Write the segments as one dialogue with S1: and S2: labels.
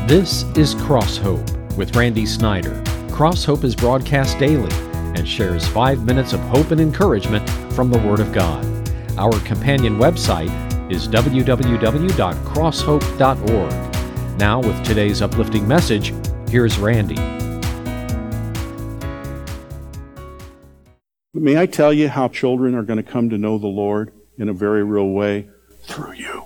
S1: This is Cross Hope with Randy Snyder. Cross Hope is broadcast daily and shares 5 minutes of hope and encouragement from the Word of God. Our companion website is www.crosshope.org. Now, with today's uplifting message, here's Randy.
S2: May I tell you how children are going to come to know the Lord in a very real way? Through you.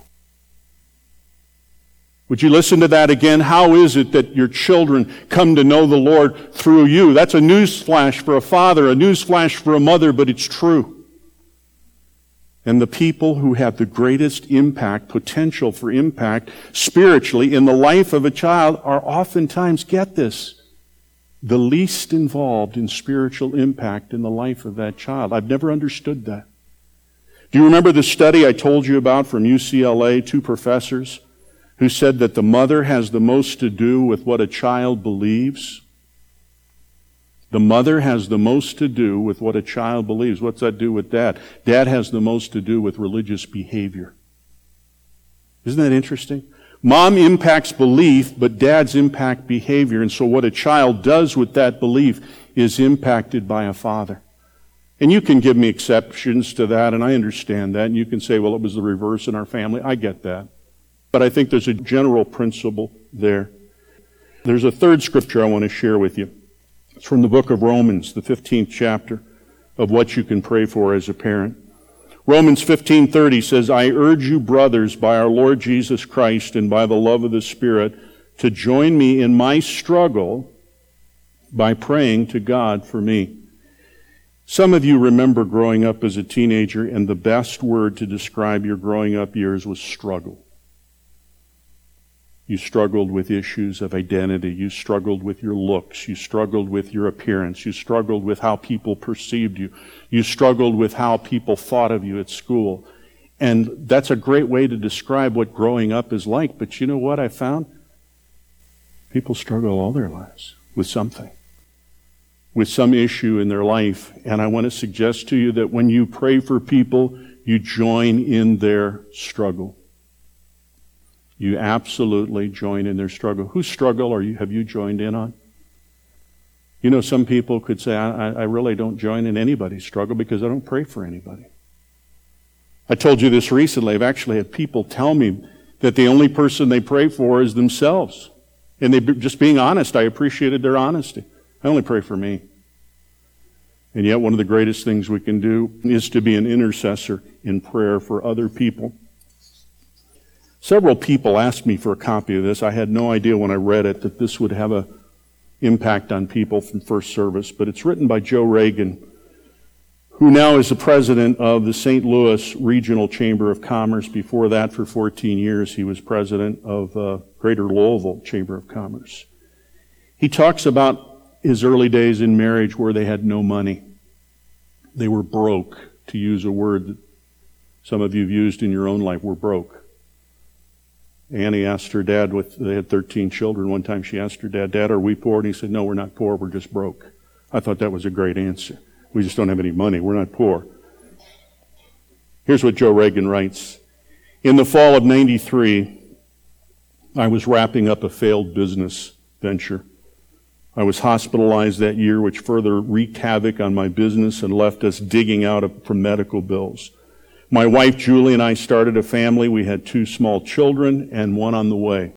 S2: Would you listen to that again? How is it that your children come to know the Lord through you? That's a newsflash for a father, a newsflash for a mother, but it's true. And the people who have the greatest impact, potential for impact spiritually in the life of a child are oftentimes, get this, the least involved in spiritual impact in the life of that child. I've never understood that. Do you remember the study I told you about from UCLA, 2 professors who said that the mother has the most to do with what a child believes? The mother has the most to do with what a child believes. What's that do with dad? Dad has the most to do with religious behavior. Isn't that interesting? Mom impacts belief, but dads impact behavior. And so what a child does with that belief is impacted by a father. And you can give me exceptions to that, and I understand that. And you can say, well, it was the reverse in our family. I get that. But I think there's a general principle there. There's a third scripture I want to share with you. It's from the book of Romans, the 15th chapter, of what you can pray for as a parent. Romans 15:30 says, I urge you, brothers, by our Lord Jesus Christ and by the love of the Spirit, to join me in my struggle by praying to God for me. Some of you remember growing up as a teenager, and the best word to describe your growing up years was struggle. You struggled with issues of identity. You struggled with your looks. You struggled with your appearance. You struggled with how people perceived you. You struggled with how people thought of you at school. And that's a great way to describe what growing up is like. But you know what I found? People struggle all their lives with something, with some issue in their life. And I want to suggest to you that when you pray for people, you join in their struggle. You absolutely join in their struggle. Whose struggle have you joined in on? You know, some people could say, I really don't join in anybody's struggle because I don't pray for anybody. I told you this recently. I've actually had people tell me that the only person they pray for is themselves. And they just being honest. I appreciated their honesty. I only pray for me. And yet one of the greatest things we can do is to be an intercessor in prayer for other people. Several people asked me for a copy of this. I had no idea when I read it that this would have an impact on people from First Service. But it's written by Joe Reagan, who now is the president of the St. Louis Regional Chamber of Commerce. Before that, for 14 years, he was president of Greater Louisville Chamber of Commerce. He talks about his early days in marriage where they had no money. They were broke, to use a word that some of you have used in your own life. We're broke. Annie asked her dad, they had 13 children. One time she asked her dad, are we poor? And he said, no, we're not poor, we're just broke. I thought that was a great answer. We just don't have any money, we're not poor. Here's what Joe Reagan writes. In the fall of '93, I was wrapping up a failed business venture. I was hospitalized that year, which further wreaked havoc on my business and left us digging out from medical bills. My wife, Julie, and I started a family. We had 2 small children and one on the way.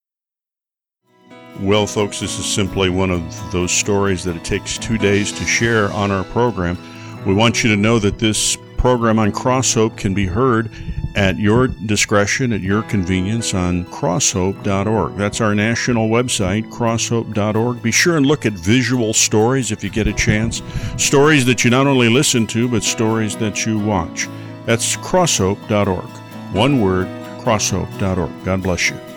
S2: Well, folks, this is simply one of those stories that it takes 2 days to share on our program. We want you to know that this program on Cross Hope can be heard at your discretion, at your convenience on crosshope.org. That's our national website, crosshope.org. Be sure and look at visual stories if you get a chance. Stories that you not only listen to, but stories that you watch. That's crosshope.org. One word, crosshope.org. God bless you.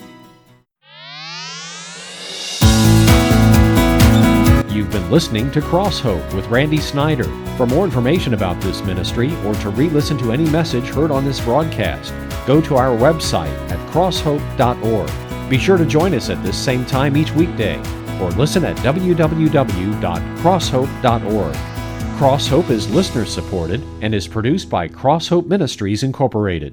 S1: You've been listening to Cross Hope with Randy Snyder. For more information about this ministry or to re-listen to any message heard on this broadcast, go to our website at crosshope.org. Be sure to join us at this same time each weekday or listen at www.crosshope.org. Cross Hope is listener-supported and is produced by Cross Hope Ministries, Incorporated.